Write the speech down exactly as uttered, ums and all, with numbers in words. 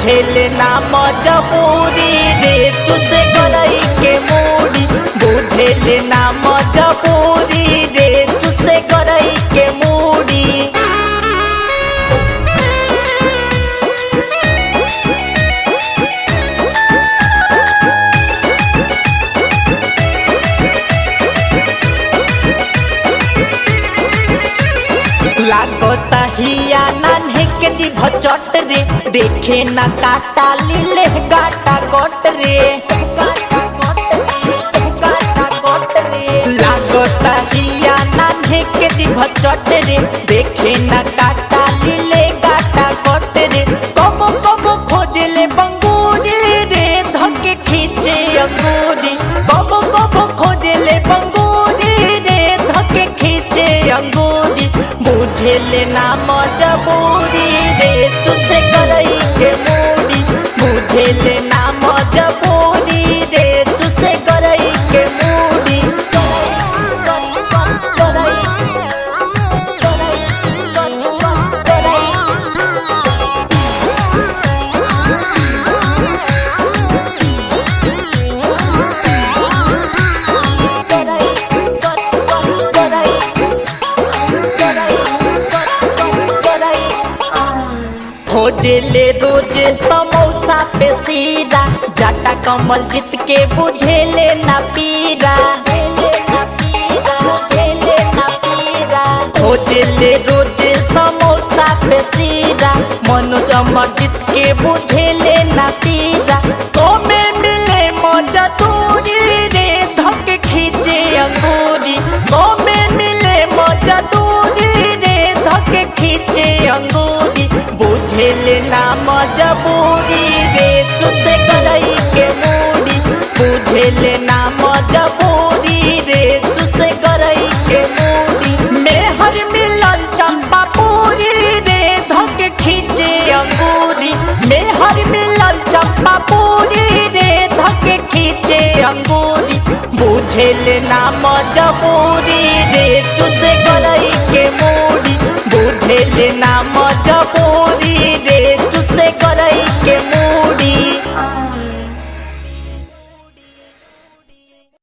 बुझेले ना मजबूरी रे चुसे करई के मूड़ी बुझेले ना मजबूरी रे चुसे करई के मूड़ी लागता हिया नान्हे के जीभ चट रे देखे ना काटा लीले गाटा गोट रे लागता हिया नान्हे के जीभ चट रे देखे ना काटा लीले गाटा गोट रे कबो कबो खोजले बंगूरी रे धके खींचे अंगूरी कबो कबो खोजले बंगूरी रे धके खींचे अंगूरी बुझेले ना मजबूरी रे चुसे करई के मूड़ी बुझेले ना मजबूरी रे चुसे करई के मूड़ी खोजले रोज समोसा पे सीरा जाटा कमल जीत के बुझेले ना पीरा खोजले रोज समोसा पे सीरा मनोज अमर जीत के बुझेले ना पीरा तो में मिले मजा दूरी रे धके खींचे अंगूरी तो में मिले मजा दूरी रे धके खींचे अंगूरी बुझेले ना मजबूरी रे चुसे करई के मूड़ी बुझेले ना मजबूरी रे चुसे करई के मूड़ी मेहर मिलल चंपा पूरी रे धके खींचे अंगूरी मेहर मिलल चंपा पूरी रे धके खींचे अंगूरी बुझेले ना मजबूरी रे चुसे करई के मूड़ी बुझेले ना मजबूरी रे चुसे करई के मूड़ी।